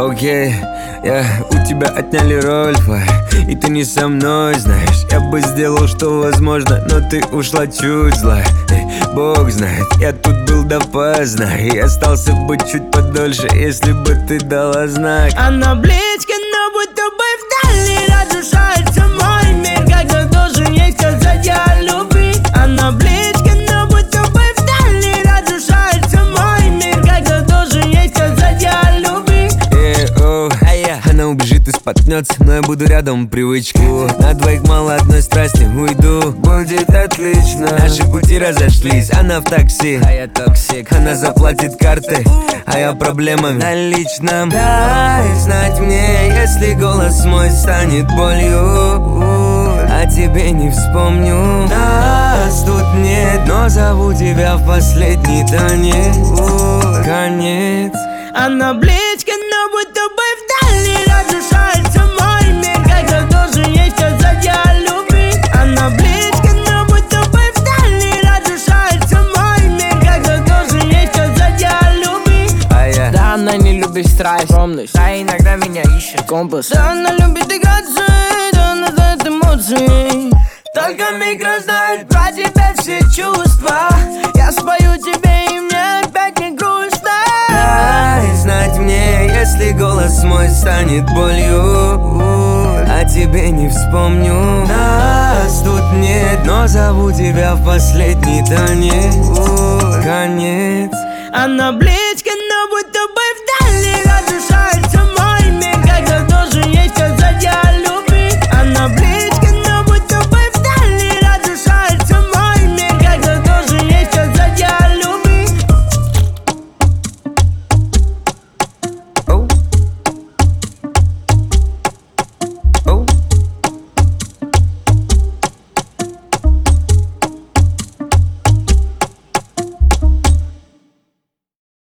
Окей, у тебя отняли роль, и ты не со мной, знаешь. Я бы сделал, что возможно, но ты ушла чуть злая. Бог знает, я тут был допоздна и остался бы чуть подольше, если бы ты дала знак. Она близко, но будто бы вдали разрушается мой мир, когда должен ей сказать я люблю. Она близко, но будто бы вдали разрушается мой мир, когда должен ей сказать я люблю. Она убежит и споткнется, но я буду рядом, привычку. На двоих мало одной страсти, уйду, будет отлично. Наши пути разошлись, она в такси, а я токсик. Она заплатит карты, а я проблемами наличным. Дай знать мне, если голос мой станет болью, а тебе не вспомню. Нас тут нет, но зову тебя в последний танец. Конец. Она близко, но будто бы вдали разрушается мой мир, когда должен ей сказать я люблю. Она близко, но будто бы вдали разрушается мой мир, когда должен ей сказать я люблю. Да, она не любит страсть, скромность, да, иногда меня ищет компас. Да, она любит играться, да, она знает эмоции. Только микро знает про тебя все чувства. Я спою тебе, и мне опять не грустно. Дай знать мне, если голос мой станет болью, а тебе не вспомню. Нас тут нет, но зову тебя в последний танец. Конец. Она близко,